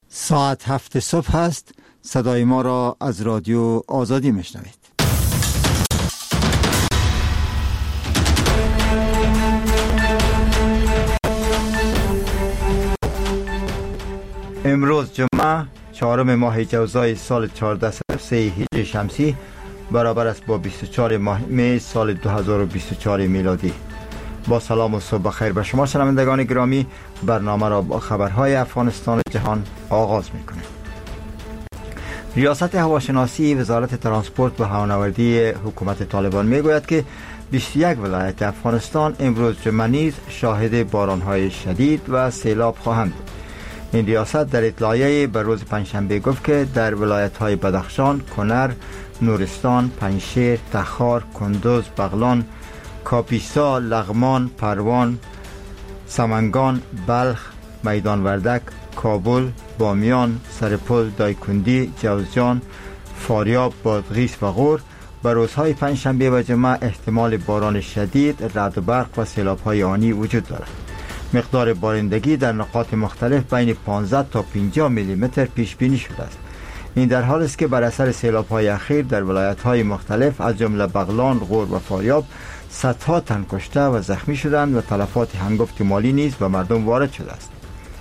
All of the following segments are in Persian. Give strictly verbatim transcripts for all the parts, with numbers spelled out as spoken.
ساعت هفت صبح است. صدای ما را از رادیو آزادی میشنوید. امروز جمعه چهارم ماه جوزای سال چهارده صفر سه هجری شمسی برابر است با بیست و چهار ماه می سال دو هزار و بیست و چهار میلادی. با سلام و صبح بخیر به شما شنوندگان گرامی، برنامه را با خبرهای افغانستان و جهان آغاز می‌کنیم. ریاست هواشناسی وزارت ترانسپورت و هوانوردی حکومت طالبان میگوید که بیست و یک ولایت افغانستان امروز جمعه نیز شاهد بارانهای شدید و سیلاب خواهند بود. این ریاست در اطلاعیه بر روز پنجشنبه گفت که در ولایت‌های بدخشان، کنر، نورستان، پنجشیر، تخار، کندوز، بغلان، کاپیسا، لغمان، پروان، سمنگان، بلخ، میدان وردک، کابل، بامیان، سرپل، دایکندی، جوزجان، فاریاب، بادغیس و غور بر روزهای پنجشنبه و جمعه احتمال باران شدید، رعد و برق و سیلاب‌های آنی وجود دارد. مقدار بارندگی در نقاط مختلف بین پانزده تا پنجاه میلی متر پیش بینی شده است. این در حال است که بر اثر سیلاب‌های اخیر در ولایت‌های مختلف از جمله بغلان، غور و فاریاب صدها تن کشته و زخمی شدند و تلفات هنگفت مالی نیز به مردم وارد شده است.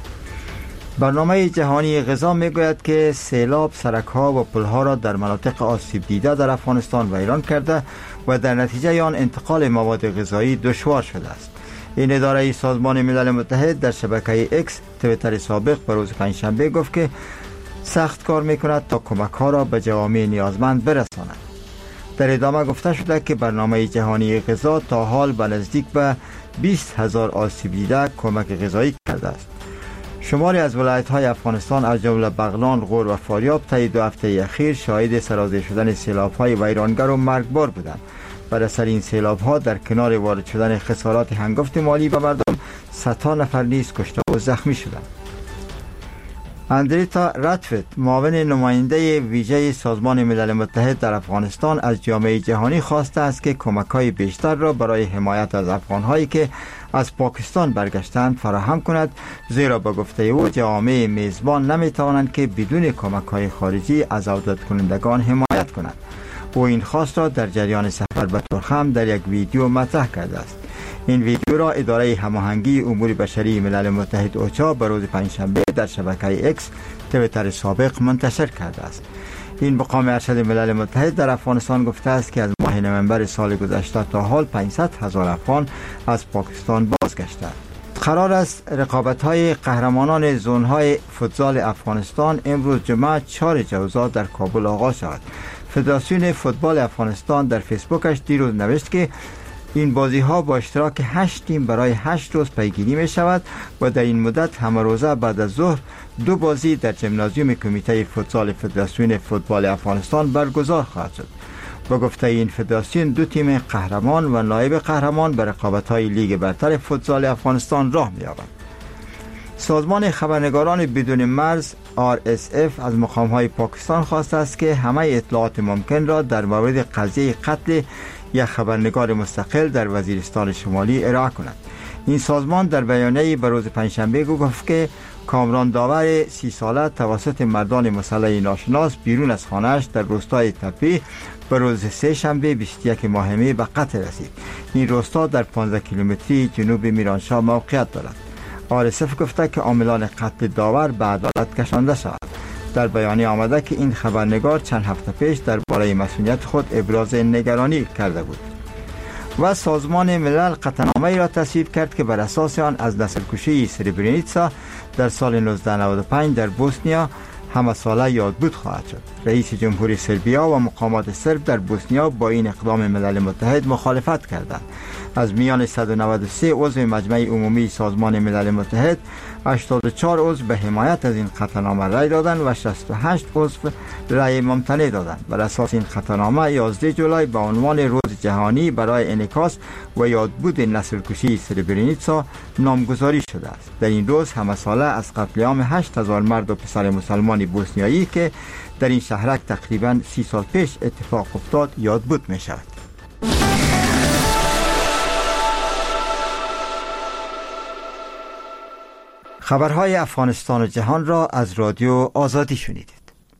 برنامه جهانی غذا میگوید که سیلاب سرک‌ها و پل‌ها را در مناطق آسیب دیده در افغانستان ویران کرده و در نتیجه آن انتقال مواد غذایی دشوار شده است. این اداره سازمان ملل متحد در شبکه اکس توییتر سابق به روز پنجشنبه گفت که سخت کار میکند تا کمک‌ها را به جوامع نیازمند برساند. در ادامه گفته شده که برنامه جهانی غذا تا حال به نزدیک به بیست هزار آسیب دیده کمک غذایی کرده است. شماری از ولایت‌های افغانستان از جمله بغلان، غور و فاریاب طی دو هفته اخیر شاهد سرازیر شدن سیلاب‌های ویرانگر و مرگبار بودند. بر اثر این سیلاب‌ها در کنار وارد شدن خسارات هنگفت مالی به مردم، صدها نفر نیز کشته و زخمی شدند. اندریتا راتفت، معاون نماینده ویژه سازمان ملل متحد در افغانستان، از جامعه جهانی خواسته است که کمک‌های بیشتر را برای حمایت از افغان‌هایی که از پاکستان برگشتند فراهم کند، زیرا به گفته او جوامع میزبان نمی‌توانند که بدون کمک‌های خارجی از عودت کنندگان حمایت کنند. او این خواست را در جریان سفر به ترخم در یک ویدیو مطرح کرده است. این ویدیو را اداره هماهنگی امور بشری ملل متحد اوچا به روز پنجشنبه در شبکه اکس توییتر سابق منتشر کرده است. این مقام ارشد ملل متحد در افغانستان گفته است که از ماه نوامبر سال گذشته تا حال پانصد هزار افغان از پاکستان بازگشتند. قرار است رقابت‌های قهرمانان زون‌های فوتزال افغانستان امروز جمعه چهار جوزا در کابل آغاز شود. فدراسیون فوتبال افغانستان در فیسبوکش دیروز نوشت که این بازی ها با اشتراک هشت تیم برای هشت روز پیگیری می شود و در این مدت همه روزه بعد از ظهر دو بازی در ژیمنازیوم کمیته فوتسال فدراسیون فوتبال افغانستان برگزار خواهد شد. با گفته این فدراسیون دو تیم قهرمان و نایب قهرمان به رقابت‌های لیگ برتر فوتسال افغانستان راه می‌یابند. سازمان خبرنگاران بدون مرز آر اس اف از مقام‌های پاکستان خواسته است که همه اطلاعات ممکن را در مورد قضیه قتل یک خبرنگار مستقل در وزیرستان شمالی ارائه کند. این سازمان در بیانیه‌ای به روز پنجشنبه گفت که کامران داور سی ساله توسط مردان مسلح ناشناس بیرون از خانه‌اش در روستای تپی به روز سه شنبه بیست و یک ماه می به قتل رسید. این روستا در پانزده کیلومتری جنوب میرانشاه موقعیت دارد. آر اس اف گفته که عاملان قتل داور به عدالت کشانده شود. در بیانیه آمده که این خبرنگار چند هفته پیش درباره مسئولیت خود ابراز نگرانی کرده بود. و سازمان ملل قطعنامه‌ای را تصویب کرد که بر اساس آن از نسل‌کشی سربرینیتسا در سال نوزده نود و پنج در بوسنیا همه ساله یادبود خواهد شد. رئیس جمهوری سربیا و مقامات سرب در بوسنیا با این اقدام ملل متحد مخالفت کردند. از میان صد و نود و سه عضو مجمع عمومی سازمان ملل متحد، هشتاد و چهار عضو به حمایت از این قطعنامه رای دادند و شصت و هشت عضو رای ممتنع دادند. بر اساس این قطعنامه یازده جولای به عنوان روز جهانی برای انعکاس و یادبود نسل‌کشی سربرینیتسا نامگذاری شده است. در این روز همه ساله از قتل عام هشت هزار مرد و پسر مسلمان بوسنیایی که در این شهرک تقریباً سی سال پیش اتفاق افتاد یادبود می شود. خبرهای افغانستان و جهان را از رادیو آزادی شنیدید.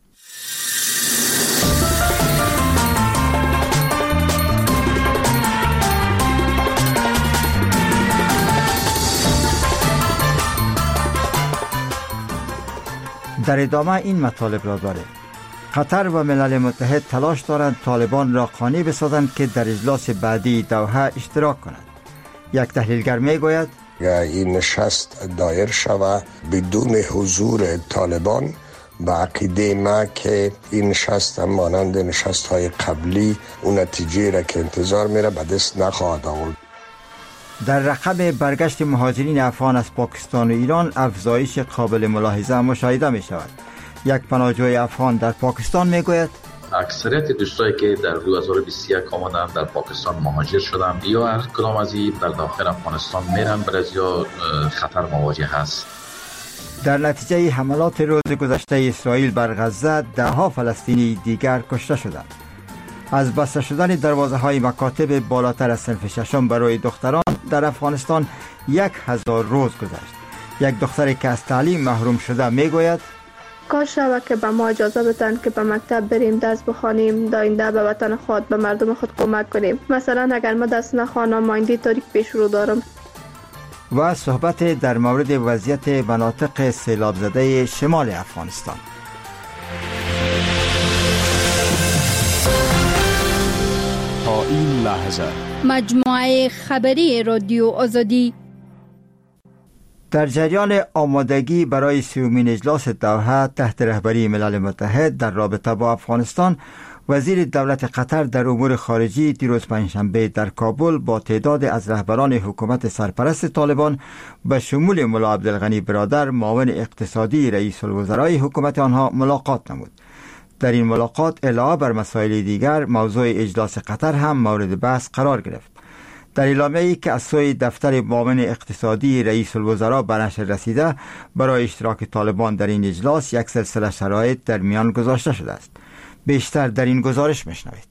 در ادامه این مطالب را داریم. قطر و ملل متحد تلاش دارند طالبان را قانع بسازند که در اجلاس بعدی دوحه اشتراک کنند. یک تحلیلگر می گوید این نشست دایر شود بدون حضور طالبان، با عقیده ما که این نشست مانند نشست های قبلی اون نتیجه را که انتظار میره به دست نخواهد آورد. در رقم برگشت مهاجرین افغان از پاکستان و ایران افزایش قابل ملاحظه مشاهده می شود. یک پناهجوی افغان در پاکستان می گوید اکثریت دوستایی که در دو هزار و بیست و یک آمدن در پاکستان مهاجر شدن یا هر کدام از این در داخل افغانستان میرن، برزیا خطر مواجه هست. در نتیجه حملات روز گذشته اسرائیل بر غزه ده ها فلسطینی دیگر کشته شدند. از بسته شدن دروازه های مکاتب بالاتر از صنف ششم برای دختران در افغانستان یک هزار روز گذشت. یک دختری که از تعلیم محروم شده می گوید کاش شود که به ما اجازه بدن که به مکتب بریم، درس بخوانیم، داینده به وطن خود به مردم خود کمک کنیم. مثلا اگر ما درس نخوانم آینده تاریک پیش رو دارم. و صحبت در مورد وضعیت مناطق سیلاب زده شمال افغانستان. تا این لحظه مجموعه خبری رادیو آزادی در جریان آمادگی برای سومین اجلاس دوحه تحت رهبری ملل متحد در رابطه با افغانستان، وزیر دولت قطر در امور خارجی دیروز پنجشنبه در کابل با تعداد از رهبران حکومت سرپرست طالبان به شمول ملا عبدالغنی برادر معاون اقتصادی رئیس الوزرای حکومت آنها ملاقات نمود. در این ملاقات علاوه بر مسائل دیگر موضوع اجلاس قطر هم مورد بحث قرار گرفت. در اعلامیه‌ای که از سوی دفتر معاون اقتصادی رئیس الوزراء به نشر رسیده، برای اشتراک طالبان در این اجلاس یک سلسله شرایط در میان گذاشته شده است. بیشتر در این گزارش میشنوید.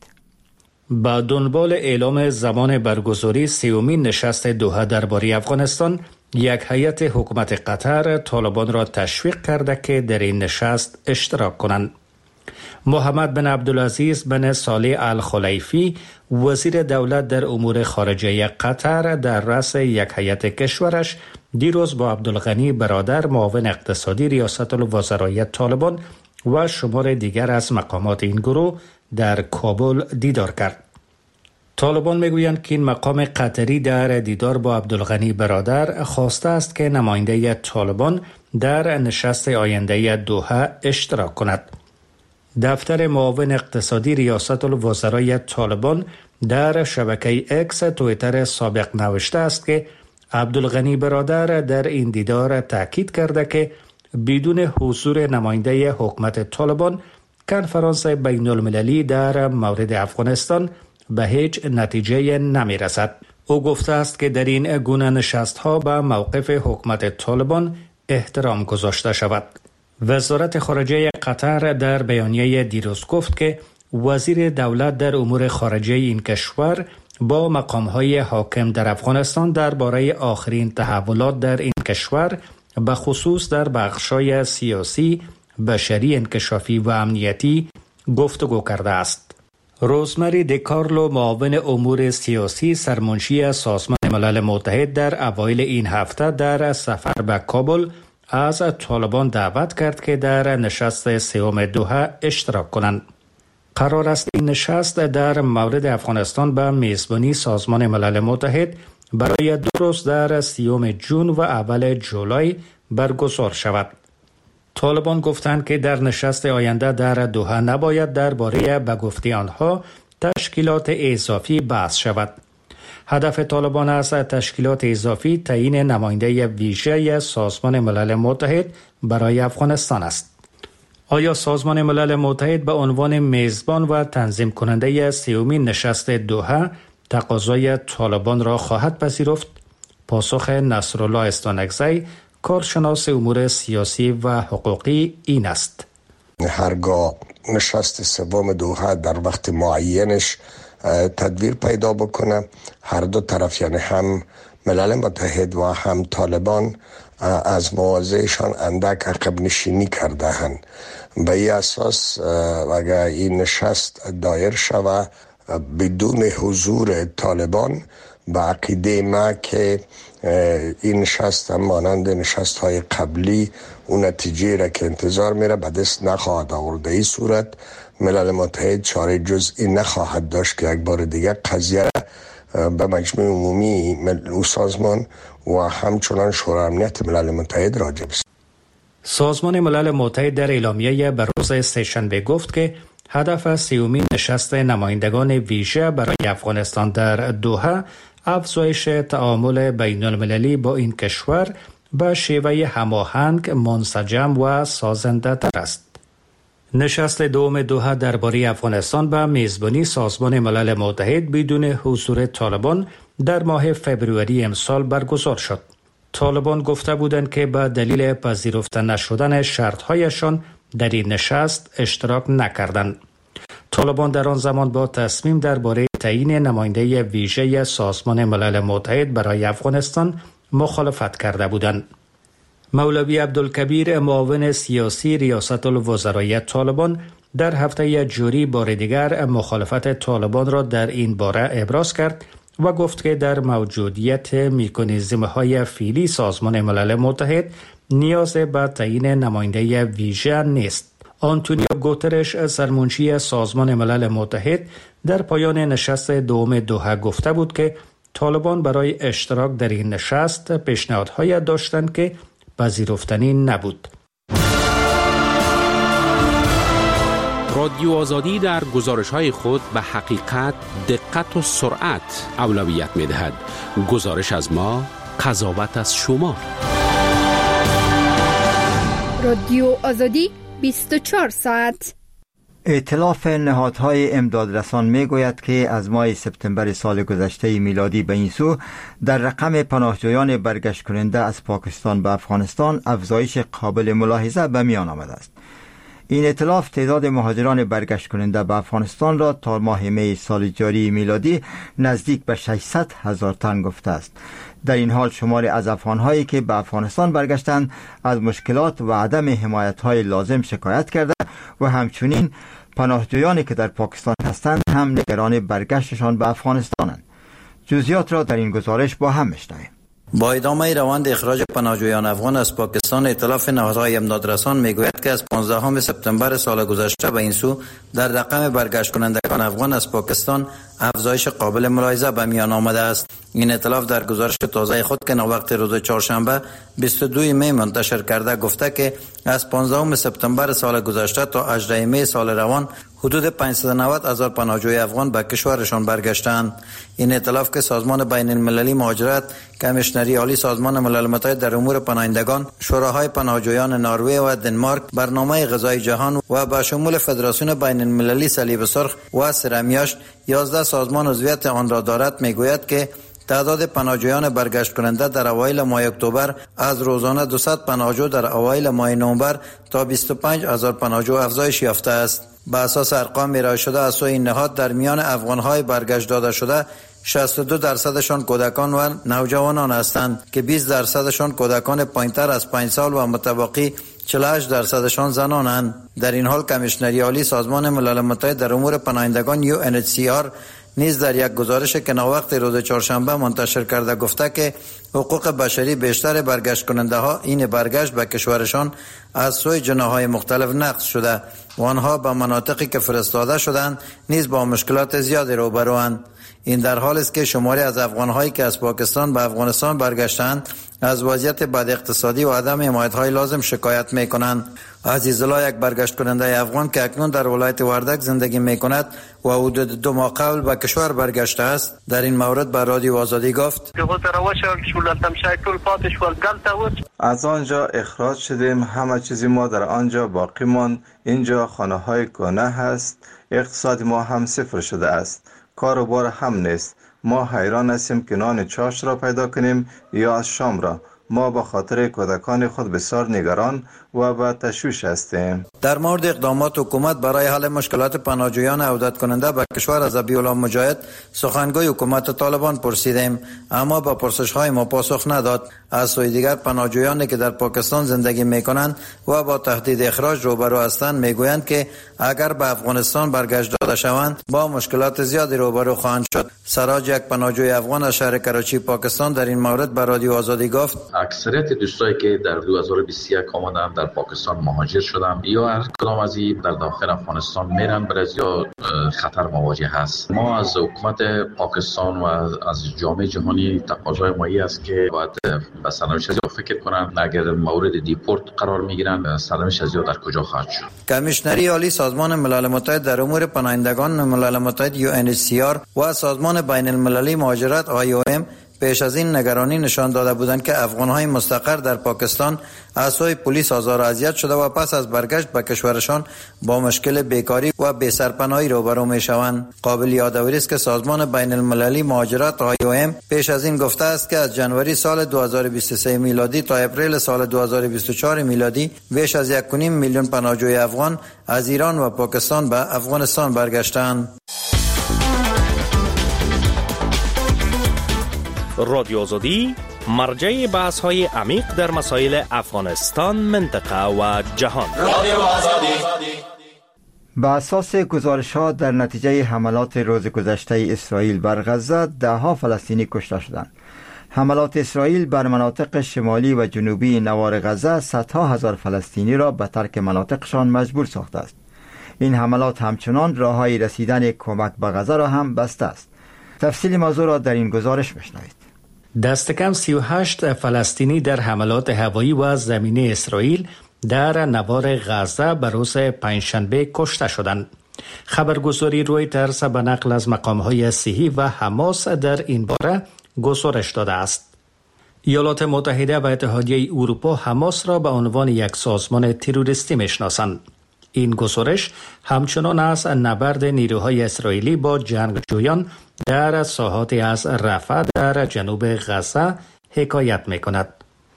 با دنبال اعلام زمان برگزاری سومین نشست دوحه درباره افغانستان، یک هیئت حکومت قطر طالبان را تشویق کرده که در این نشست اشتراک کنند. محمد بن عبدالعزیز بن صالح الخلیفی، وزیر دولت در امور خارجه قطر، در رأس یک هیئت کشورش دیروز با عبدالغنی برادر معاون اقتصادی ریاست الوزرای طالبان و شمار دیگر از مقامات این گروه در کابل دیدار کرد. طالبان میگویند که این مقام قطری در دیدار با عبدالغنی برادر خواسته است که نماینده طالبان در نشست آینده دوحه اشتراک کند. دفتر معاون اقتصادی ریاست الوزرای طالبان در شبکه اکس تویتر سابق نوشته است که عبدالغنی برادر در این دیدار تاکید کرده که بدون حضور نماینده حکومت طالبان کنفرانس بین المللی در مورد افغانستان به هیچ نتیجه نمی رسد. او گفته است که در این گونه نشست ها به موقف حکومت طالبان احترام گذاشته شود. وزارت خارجه قطر در بیانیه دیروز گفت که وزیر دولت در امور خارجه این کشور با مقام‌های حاکم در افغانستان درباره آخرین تحولات در این کشور به خصوص در بخش‌های سیاسی، بشری، انکشافی و امنیتی گفتگو کرده است. روزمری دیکارلو، معاون امور سیاسی سرمنشی سازمان ملل متحد، در اوایل این هفته در سفر به کابل از طالبان دعوت کرد که در نشست سوم دوحه اشتراک کنند. قرار است این نشست در مورد افغانستان به میزبانی سازمان ملل متحد برای دو روز در سیوم جون و اول جولای برگزار شود. طالبان گفتند که در نشست آینده در دوحه نباید درباره به گفته آنها تشکیلات اضافی بحث شود. هدف طالبان از تشکیلات اضافی تعیین نماینده ویژه سازمان ملل متحد برای افغانستان است. آیا سازمان ملل متحد به عنوان میزبان و تنظیم کننده سومین نشست دوحه تقاضای طالبان را خواهد پذیرفت؟ پاسخ نصرالله استانکزی، کارشناس امور سیاسی و حقوقی، این است: هرگاه نشست سوم دوحه در وقت معینش تدبیر پیدا بکنه، هر دو طرف یعنی هم ملل متحد و هم طالبان از مواضعشان اندک عقب نشینی کرده هند. به این اساس اگر این نشست دایر شوه بدون حضور طالبان، به عقیده ما که این نشست مانند نشست های قبلی اون نتیجه را که انتظار میره به دست نخواهد آورد. این صورت ملل متحد چاره جزئی نخواهد داشت که یک بار دیگه قضیه به مجمع عمومی او سازمان و همچنان شورای امنیت ملل متحد راجع است. سازمان ملل متحد در اعلامیه بر روز سه‌شنبه گفت که هدف سیومین نشست نمایندگان ویژه برای افغانستان در دوحه افزایش تعامل بین المللی با این کشور به شیوه هماهنگ، منسجم و سازنده تر است. نشست دوم دوحه درباره افغانستان به میزبانی سازمان ملل متحد بدون حضور طالبان در ماه فوریه امسال برگزار شد. طالبان گفته بودند که به دلیل پذیرفته نشدن شرطهایشان در این نشست اشتراک نکردند. طالبان در آن زمان با تصمیم درباره تعیین نماینده ویژه سازمان ملل متحد برای افغانستان مخالفت کرده بودند. مولوی عبدالکبیر معاون سیاسی ریاست الوزرای طالبان در هفته جوری بار دیگر مخالفت طالبان را در این باره ابراز کرد و گفت که در موجودیت مکانیزم‌های فعلی سازمان ملل متحد نیاز به تعیین نماینده ویژه نیست. آنتونیو گوترش سرمنشی سازمان ملل متحد در پایان نشست دوم دوحه گفته بود که طالبان برای اشتراک در این نشست پیشنهادهای داشتند که پذیرفتنی نبود. رادیو آزادی در گزارش‌های خود به حقیقت، دقت و سرعت اولویت می‌دهد. گزارش از ما، قضاوت از شما. رادیو آزادی بیست و چهار ساعت. ائتلاف نهادهای امدادرسان میگوید که از ماه سپتامبر سال گذشته میلادی به این سو در رقم پناهجویان برگشت کننده از پاکستان به افغانستان افزایش قابل ملاحظه به میان آمده است. این ائتلاف تعداد مهاجران برگشت کننده به افغانستان را تا ماه می سال جاری میلادی نزدیک به ششصد هزار تن گفته است. در این حال شمار از افغانهایی که به افغانستان برگشتند از مشکلات و عدم حمایت‌های لازم شکایت کرده و همچنین پناهجویانی که در پاکستان هستند هم نگران برگشتشان به افغانستانند. جزئیات را در این گزارش با هم می‌شنویم. با ادامه روند اخراج پناهجویان افغان از پاکستان، ائتلاف نهادهای امدادرسان میگوید که از پانزدهم سپتامبر سال گذشته به این سو در رقم برگشت کنندگان افغان از پاکستان افزایش قابل ملاحظه به میان آمده است. این ائتلاف در گزارش تازه خود که ناوقت روز چهارشنبه بیست و دوم می منتشر کرده گفته که از پانزدهم سپتامبر سال گذشته تا هجدهم می سال روان حدود پانصد و نود هزار پناهجوی افغان به کشورشان برگشتند. این ائتلاف که سازمان بین المللی مهاجرت، کمیشنری عالی سازمان ملل متحد در امور پناهندگان، شوراهای پناهجویان نروژ و دنمارک، برنامه غذای جهان و به شمول فدراسیون بین المللی صلیب سرخ و سرمیاش یازده سازمان عضویت آن را دارد، میگوید که تعداد پناهجویان برگشت کننده در اوایل ماه اکتبر از روزانه دویست پناهجو در اوایل ماه نوامبر تا بیست و پنج هزار پناهجو افزایش یافته است. به اساس ارقام ارائه شده از سوی این نهاد در میان افغان‌های برگشت داده شده شصت و دو درصدشان کودکان و نوجوانان هستند که بیست درصدشان کودکان پایین‌تر از پنج سال و متبقی چهل و هشت درصدشان زنانند. در این حال کمیشنری عالی سازمان ملل متحد در امور پناهندگان یو ان اچ سی آر نیز در یک گزارش که ناوقت روز چهارشنبه منتشر کرده گفته که حقوق بشری بیشتر برگشت کننده ها این برگشت به کشورشان از سوی جناح‌های مختلف نقض شده و آنها به مناطقی که فرستاده شدند نیز با مشکلات زیادی روبروند. این در حالی است که شماری از افغان‌هایی که از پاکستان به افغانستان برگشتند از وضعیت بد اقتصادی و عدم حمایت‌های لازم شکایت می‌کنند. عزیزالله، یک برگشت کننده افغان که اکنون در ولایت وردک زندگی می‌کند و حدود دو ماه قبل به کشور برگشته است، در این مورد به رادیو آزادی گفت: از آنجا اخراج شدیم، همه چیزی ما در آنجا باقی ماند. اینجا خانه‌های کهنه هست، اقتصاد ما هم صفر شده است، کار و بار هم نیست. ما حیران هستیم که نان چاش را پیدا کنیم یا از شام را. ما به خاطر کودکان خود بسیار نگران و به تشویش هستیم. در مورد اقدامات حکومت برای حل مشکلات پناهجویان عودت کننده به کشور از ابی‌الله مجاهد سخنگوی حکومت طالبان پرسیدیم، اما با پرسش‌های ما پاسخ نداد. از سوی دیگر پناهجویانی که در پاکستان زندگی می‌کنند و با تهدید اخراج روبرو هستند میگویند که اگر به افغانستان برگشت داده شوند با مشکلات زیادی روبرو خواهند شد. سراج، یک پناهجوی افغان از شهر کراچی پاکستان، در این مورد به رادیو آزادی گفت: اکثریت دوستایی که در دو هزار و بیست و یک آمدن در پاکستان مهاجر شدن یا هر کدام از این در داخل افغانستان میرن، برای خطر مواجه هست. ما از حکومت پاکستان و از جامعه جهانی تقاضای ما است که باید به سرنوشت از فکر کنن، اگر مورد دیپورت قرار میگیرن سرنوشت از در کجا خواهد شد. کمیشنری عالی سازمان ملل متحد در امور پناهندگان ملل متحد یو ان اچ سی آر و سازمان بین المللی مهاجرت آی او ام پیش از این نگرانی نشان داده بودند که افغان‌های مستقر در پاکستان از سوی پلیس آزار و اذیت شده و پس از برگشت به کشورشان با مشکل بیکاری و بی‌سرپناهی روبرو می‌شوند. قابل یادآوری است که سازمان بین المللی مهاجرت آی او ام پیش از این گفته است که از جنوری سال دو هزار و بیست و سه میلادی تا اپریل سال دو هزار و بیست و چهار میلادی بیش از یک و نیم میلیون پناهجوی افغان از ایران و پاکستان به افغانستان برگشتند. رادیو آزادی مرجع بحث های عمیق در مسائل افغانستان، منطقه و جهان. با اساس گزارش‌ها در نتیجه حملات روز گذشته اسرائیل بر غزه ده ها فلسطینی کشته شدند. حملات اسرائیل بر مناطق شمالی و جنوبی نوار غزه صدها هزار فلسطینی را به ترک مناطقشان مجبور ساخته است. این حملات همچنان راه‌های رسیدن کمک به غزه را هم بسته است. تفصیل موضوع را در این گزارش بشنوید. دست کم سی و هشت فلسطینی در حملات هوایی و زمینی اسرائیل در نوار غزه به روز پنجشنبه کشته شدند. خبرگزاری رویترز به نقل از مقام‌های صحی و حماس در این باره گزارش داده است. ایالات متحده و اتحادیه اروپا حماس را به عنوان یک سازمان تروریستی میشناسند. این گزارش همچنان از نبرد نیروهای اسرائیلی با جنگجویان در ساحات از رفح در جنوب غزه حکایت می‌کند.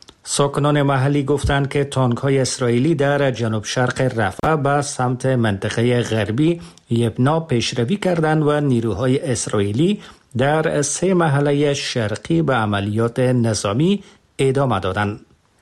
ساکنان محلی گفتند که تانک‌های اسرائیلی در جنوب شرق رفح به سمت منطقه غربی یبنا پیشروی کردند و نیروهای اسرائیلی در سه محله شرقی به عملیات نظامی ادامه دادند.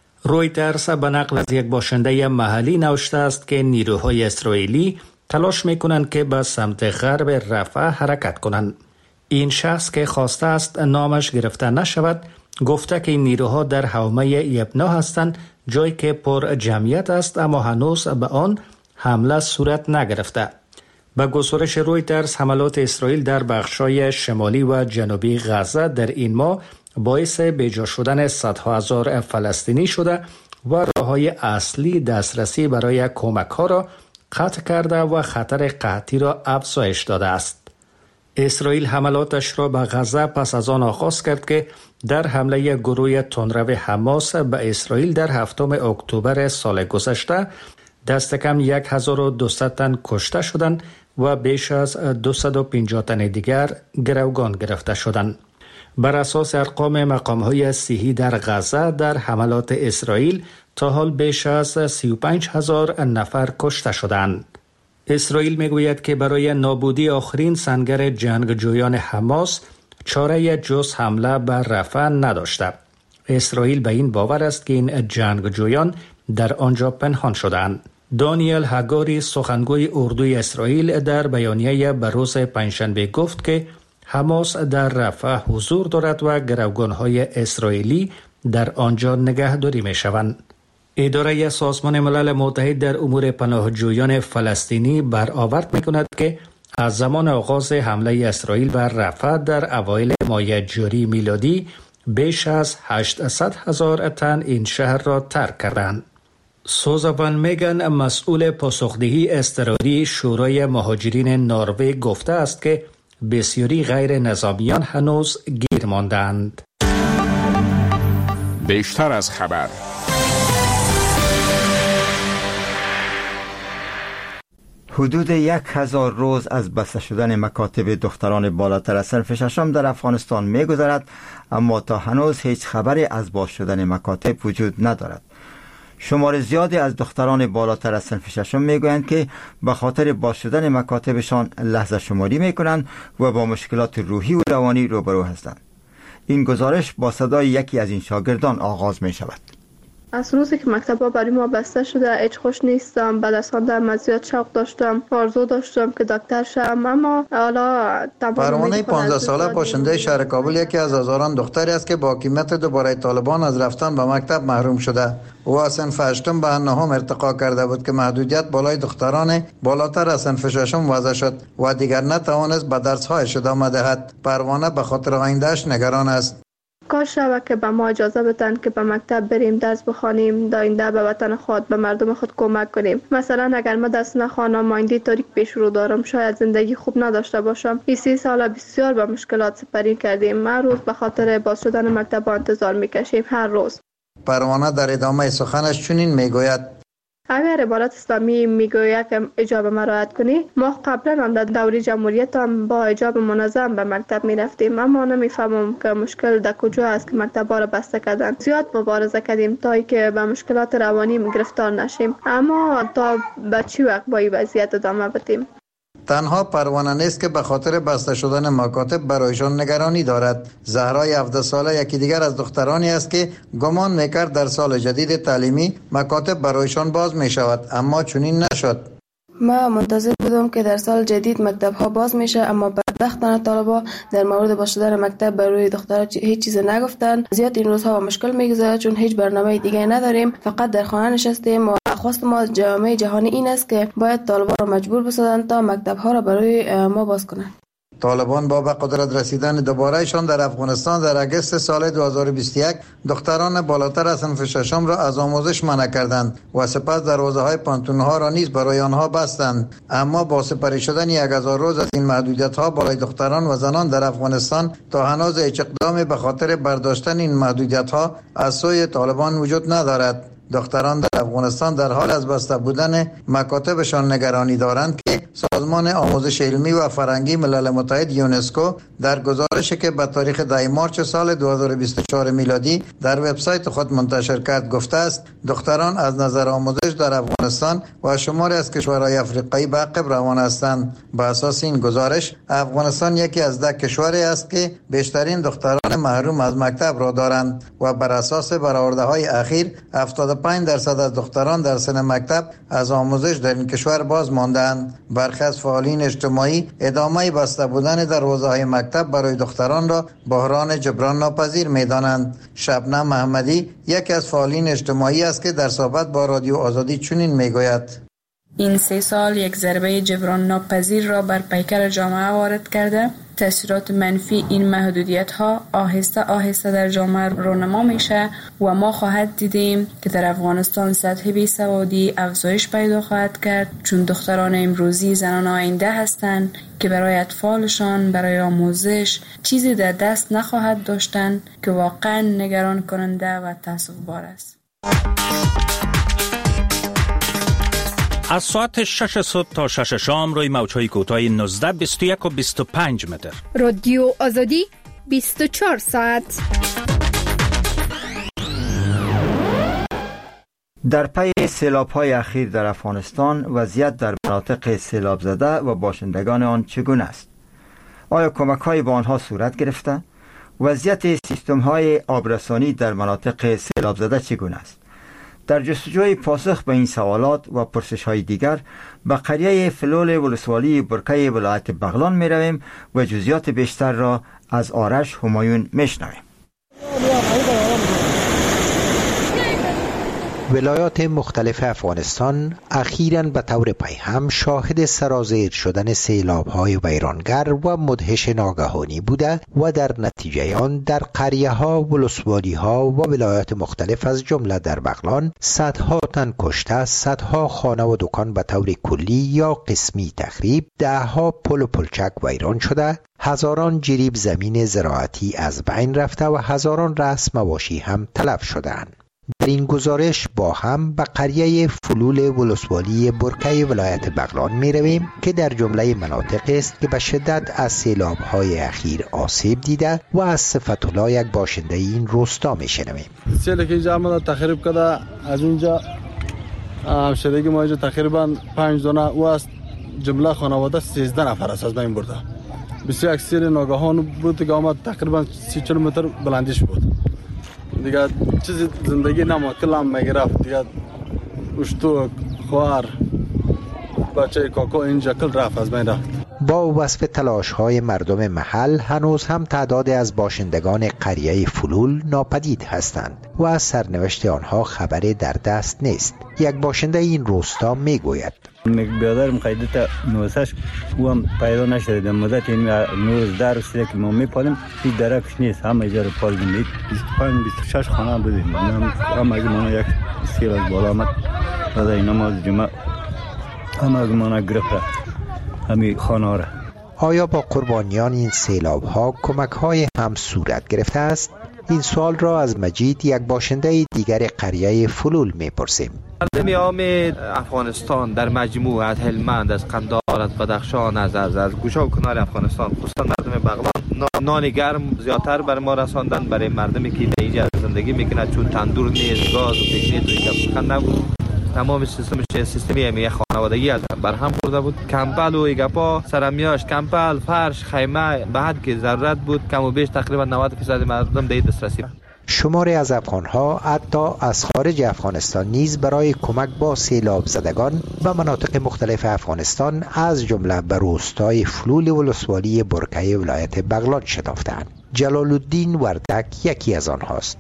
رویترز به نقل از یک باشنده محلی نوشته است که نیروهای اسرائیلی تلاش می‌کنند که به سمت غرب رفح حرکت کنند. این شخص که خواسته است نامش گرفته نشود گفته که این نیروها در حومه یبنا هستند، جایی که پر جمعیت است اما هنوز به آن حمله صورت نگرفته. به گزارش رویترز حملات اسرائیل در بخش‌های شمالی و جنوبی غزه در این ماه باعث بیجا شدن صدها هزار فلسطینی شده و راه‌های اصلی دسترسی برای کمک‌ها را قطع کرده و خطر قحطی را افزایش داده است. اسرائیل حملاتش را به غزه پس از آن آغاز کرد که در حمله گروه تندرو حماس به اسرائیل در هفتم اکتبر سال گذشته دست کم هزار و دویست تن کشته شدند و بیش از دویست و پنجاه تن دیگر گروگان گرفته شدند. بر اساس ارقام مقام‌های صحی در غزه در حملات اسرائیل تا حال بیش از سی و پنج هزار نفر کشته شدند. اسرائیل میگوید که برای نابودی آخرین سنگر جنگجویان حماس چاره جز حمله بر رفح نداشته. اسرائیل به این باور است که این جنگجویان در آنجا پنهان شدند. دانیل هگاری سخنگوی اردوی اسرائیل در بیانیه به روز پنجشنبه گفت که حماس در رفح حضور دارد و گروگان‌های اسرائیلی در آنجا نگهداری می‌شوند. اداره سازمان ملل متحد در امور پناهجویان فلسطینی برآورد می‌کند که از زمان آغاز حمله اسرائیل بر رفح در اوایل ماه جاری میلادی بیش از هشتصد هزار تن این شهر را ترک کردند. سوزان میگن مسئول پاسخدهی اضطراری شورای مهاجرین نروژ گفته است که بسیاری غیر نظامیان هنوز گیر ماندند. بیشتر از خبر. حدود یک هزار روز از بسته شدن مکاتب دختران بالاتر از صنف ششم در افغانستان می گذرد، اما تا هنوز هیچ خبری از باز شدن مکاتب وجود ندارد. شمار زیادی از دختران بالاتر از صنف ششم می گویند که به خاطر باز شدن مکاتبشان لحظه شماری می کنند و با مشکلات روحی و روانی روبرو هستند. این گزارش با صدای یکی از این شاگردان آغاز می شود. از روزی که مکتب‌ها برای ما بسته شده هیچ خوش نیستم. بعد از خواندن زیاد شوق داشتم، آرزو داشتم که دکتر شم، اما حالا پروانه پانزده ساله باشنده شهر کابل یکی از هزاران دختری است که با حکومت دوباره طالبان از رفتن به مکتب محروم شده. او از صنف هشتم به نهم ارتقا کرده بود که محدودیت بالای دختران بالاتر از صنف ششم وضع شد و دیگر نتوانست به درس‌هایش ادامه دهد. پروانه به خاطر آینده‌اش نگران است. کاش شود که به ما اجازه بدن که به مکتب بریم، درس بخوانیم، داینده به وطن خود، به مردم خود کمک کنیم. مثلا اگر ما درس نخوانم، آینده تاریک پیش رو دارم، شاید زندگی خوب نداشته باشم. این سی سال بسیار با مشکلات سپری کردیم. هر روز به خاطر باز شدن مکتب انتظار میکشیم، هر روز. پروانه در ادامه سخنش چنین میگوید: اگر عبارت اسلامی میگوید که حجاب ما رعایت کنی، ما قبلا هم در دوره جمهوریت هم با حجاب منظم به مکتب میرفتیم، اما نمیفهمم که مشکل در کجا است که مکتب‌ها را بسته کردن. زیاد مبارزه کردیم تا اینکه به مشکلات روانی گرفتار نشیم، اما تا به چی وقت با این وضعیت ادامه بدیم؟ تنها پروانه نیست که به خاطر بسته شدن مکاتب برایشان نگرانی دارد. زهرای هفده ساله یکی دیگر از دخترانی است که گمان میکرد در سال جدید تعلیمی مکاتب برایشان باز می شود، اما چنین نشد. ما منتظر بودم که در سال جدید مکتب ها باز میشه، اما بدبختانه طالبا در مورد باز شدن مکتب برای دخترها هیچ چیز نگفتن. زیاد این روزها با مشکل میگذره چون هیچ برنامه دیگه نداریم، فقط در خانه نشستیم و خواست ما جامعه جهانی این است که باید طالبا را مجبور بسازند تا مکتب ها را برای ما باز کنند. طالبان با به قدرت رسیدن دوبارهشان در افغانستان در اگست سال دو هزار و بیست و یک دختران بالاتر از صنف ششم را از آموزش منع کردند و سپس دروازه‌های پانتون‌ها را نیز برای آنها بستند. اما با سپری شدن یک هزار روز از این محدودیت‌ها برای دختران و زنان در افغانستان تا هنوز هیچ اقدامی به خاطر برداشتن این محدودیت‌ها از سوی طالبان وجود ندارد. دختران در افغانستان در حال از بسته بودن مکاتبشان نگرانی دارند که سازمان آموزش علمی و فرهنگی ملل متحد یونسکو در گزارشی که به تاریخ ده مارس سال دو هزار و بیست و چهار میلادی در وبسایت خود منتشر کرد گفته است دختران از نظر آموزش در افغانستان و شماری از کشورهای افریقایی به عقب روان هستند. به اساس این گزارش افغانستان یکی از ده کشوری است که بیشترین دختران محروم از مکتب را دارند و بر اساس برآورده‌های اخیر هفتاد و پنج درصد از دختران در سن مکتب از آموزش در این کشور باز ماندند. برخی از فعالین اجتماعی ادامه بسته بودن دروازه‌های مکتب برای دختران را بحران جبران ناپذیر می‌دانند. شبنم محمدی یکی از فعالین اجتماعی است که در صحبت با رادیو آزادی چنین میگوید: این سه سال یک ضربه جبران ناپذیر را بر پیکر جامعه وارد کرده. تأثیرات منفی این محدودیت ها آهسته آهسته در جامعه رونما میشه و ما خواهد دیدیم که در افغانستان سطح بیسوادی افزایش پیدا خواهد کرد، چون دختران امروزی زنان آینده هستند که برای اطفالشان برای آموزش چیزی در دست نخواهد داشتن که واقعا نگران کننده و تأسف بار است. از ساعت شش صبح تا شش شام روی موج‌های کوتاه نوزده، بیست و یک و بیست و پنج متر. رادیو آزادی بیست و چهار ساعت. در پی سیلاب‌های اخیر در افغانستان وضعیت در مناطق سیلاب زده و باشندگان آن چگونه است؟ آیا کمک‌هایی به آنها صورت گرفته؟ وضعیت سیستم‌های آبرسانی در مناطق سیلاب زده چگونه است؟ در جستجوی پاسخ به این سوالات و پرسش‌های دیگر به قریه فلول ولسوالی برکه ولایت بغلان می رویم و جزئیات بیشتر را از آرش همایون می شنویم. ولایات مختلف افغانستان اخیراً به طور پیهم شاهد سرازیر شدن سیلاب‌های ویرانگر و مدهش ناگهانی بوده و در نتیجه آن در قریه‌ها، ولسوالی‌ها و ولایات مختلف از جمله در بغلان صدها تن کشته، صدها خانه و دکان به طور کلی یا قسمی تخریب، دهها پل و پلچک ویران شده، هزاران جریب زمین زراعتی از بین رفته و هزاران رأس مواشی هم تلف شدند. در این گزارش با هم به قریه فلول ولسوالی برکه ولایت بغلان می رویم که در جمله مناطق است که به شدت از سیلاب های اخیر آسیب دیده و از صفت الله یک باشنده این روستا می شنویم. سیلی که جامعه تخریب کرده از اونجا همشدگی ما اینجا تقریبا پنج دانه و از جمله خانواده سیزده نفر است از بین برده. بسیار اکثر ناگهان بود که آمد تقریبا سی کیلومتر بلندیش بود. دیگه چیزی زندگی نمود کلام میگرفت دیگه اشتوک خوار بچه کاکا اینجا کل رفت از بین رفت. با وصف تلاش های مردم محل هنوز هم تعداد از باشندگان قریه فلول ناپدید هستند و از سرنوشت آنها خبری در دست نیست. یک باشنده این روستا میگوید بیادرم قیدت نوزش او هم پیدا نشده در مدت این نوز در رسیده که ما میپالیم هیچ درکش نیست. همه ایجا رو پالیم بیست و پنج بیست و شش خانه بودیم. هم اگه مانا یک سیل از بالا آمد داده این نماز جمعه هم اگه مانا گرفت همی خانه را. آیا با قربانیان این سیلاب ها کمک های هم صورت گرفته است؟ این سوال را از مجید یک باشنده دیگر قریه فلول میپرسیم. مردم عام افغانستان در مجموع از هلمند، از قندهار، از بدخشان، از از از گوشه و کنار افغانستان، خصوصا مردم بغلان نان گرم زیادتر برای ما رساندن. برای مردمی که اینجا زندگی میکنه چون تندور نیست، گاز و پیشنیت و اینکه سخن نبود، تمام سیستمش سیستمی همیه خانوادگی از برهم خورده بود. کمپل و ایگپا سرمیاش، کمپل، فرش، خیمه به حد که ضرورت بود کم و بیش تقریبا نود درصد مردم به دسترسی. شماری از افغان‌ها حتی از خارج افغانستان نیز برای کمک با سیلاب زدگان به مناطق مختلف افغانستان از جمله به روستای فلول ولسوالی برکه ولایت بغلان شتافتند. جلال الدین وردک یکی از آنهاست.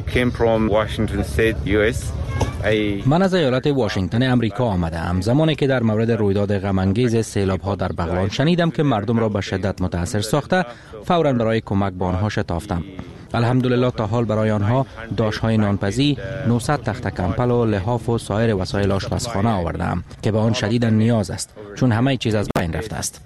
من از ایالت واشنگتن امریکا آمدم. زمانی که در مورد رویداد غم‌انگیز سیلاب‌ها در بغلان شنیدم که مردم را به شدت متاثر ساخته، فوراً برای کمک به آنها شتافتم. الحمدلله تا حال برای آنها داش‌های نانپزی، نهصد تخت کمپل و لحاف و سایر وسایل آشپزخانه آوردم که به آن شدیداً نیاز است چون همه چیز از بین رفته است.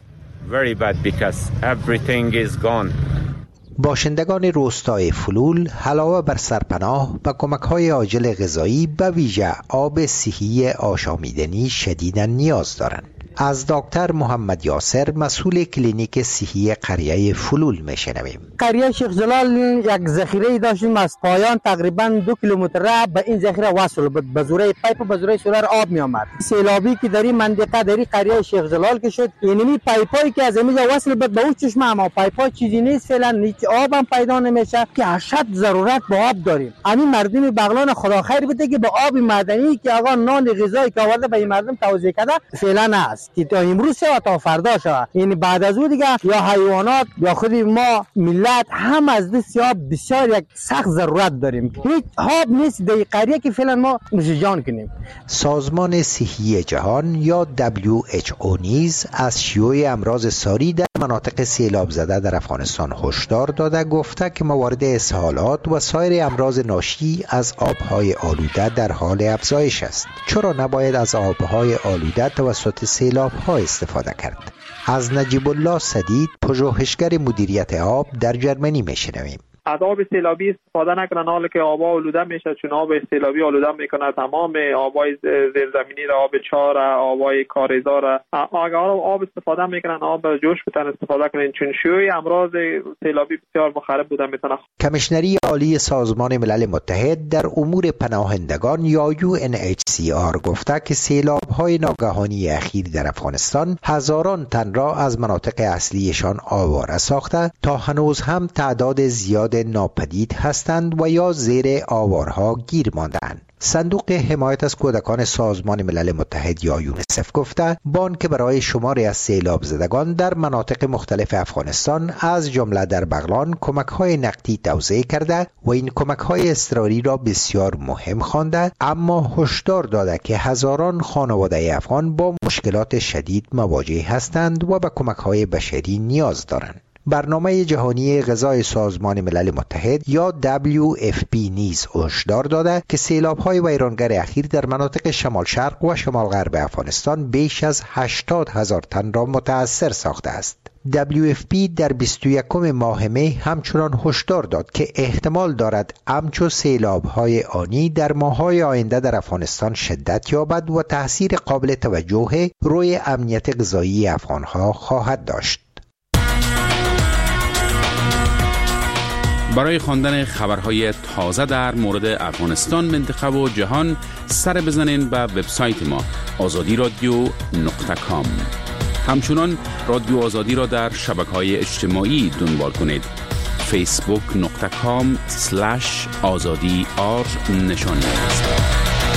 باشندگان روستای فلول علاوه بر سرپناه و کمک‌های عاجل غذایی به ویژه آب صحی آشامیدنی شدیداً نیاز دارند. از دکتر محمد یاسر مسئول کلینیک صحی قریه فلول میشنویم. قریه شیخ جلال یک ذخیره داشتیم از پایان تقریبا دو کیلومتر به این ذخیره وصل بود. به زوره پایپ و به زوره سولر آب می آمد. سیلابی که در این منطقه در قریه شیخ جلال که شد، یعنی پایپایی که از اینجا وصل بود به اون چشمه، اما پایپا چیزی نیست، فعلا هیچ آب هم پیدا نمیشه که اشد ضرورت به آب داریم. همین مردم بغلان خدا خیر بده که به آب معدنی که آقا نان غذایی که آورده به این مردم توزیع کرده فعلا هست که تا امروز شد تا فردا شد. یعنی بعد از اون دیگه یا حیوانات یا خود ما ملت هم از دست آب بسیار یک سخت ضرورت داریم. هیچ آب نیست در قریه که فعلا ما نوش جان کنیم. سازمان صحی جهان یا دبلیو اچ او نیز از شیوع امراض ساری در مناطق سیلاب زده در افغانستان هشدار داده گفته که موارد اسهالات و سایر امراض ناشی از آبهای آلوده در حال افزایش است. چرا نباید از آبهای آلوده توسط سیلاب ها استفاده کرد؟ از نجیب الله سدید، پژوهشگر مدیریت آب در جرمنی میشنویم. از آب سیلابی استفاده نکنن، حالا که آب آلوده میشه، چون آب سیلابی آلوده میکنه تمام آبای زیرزمینی را، آب چاه را، آبای کاریزا را. اگر آب استفاده میکنن آب جوش بتن استفاده کنن، چون شیوع امراض سیلابی بسیار مخرب بوده میتونه. کمیشنری عالی سازمان ملل متحد در امور پناهندگان یا یو ان اچ سی آر گفته که سیلاب های ناگهانی اخیر در افغانستان هزاران تن را از مناطق اصلیشان آواره ساخته تا هنوز هم تعداد زیاد ناپدید هستند و یا زیر آوارها گیر ماندند. صندوق حمایت از کودکان سازمان ملل متحد یا یونیسف گفته بانک برای شماری از سیلاب زدگان در مناطق مختلف افغانستان از جمله در بغلان کمک‌های نقدی توزیع کرده و این کمک‌های اضطراری را بسیار مهم خوانده، اما هشدار داده که هزاران خانواده افغان با مشکلات شدید مواجه هستند و به کمک‌های بشری نیاز دارند. برنامه جهانی غذای سازمان ملل متحد یا دبلیو اف پی نیز هشدار داده که سیلاب‌های ویرانگر اخیر در مناطق شمال شرق و شمال غرب افغانستان بیش از هشتاد هزار تن را متاثر ساخته است. دبلیو اف پی در بیست و یکم ماه می همچنان هشدار داد که احتمال دارد همچو سیلاب‌های آنی در ماه‌های آینده در افغانستان شدت یابد و تأثیر قابل توجه روی امنیت غذایی افغان‌ها خواهد داشت. برای خواندن خبرهای تازه در مورد افغانستان، منطقه و جهان سر بزنین به وبسایت ما آزادی رادیو نقطه کام. همچنان رادیو آزادی را در شبکه‌های اجتماعی دنبال کنید. فیسبوک نقطه کام سلش آزادی آر نشانی است.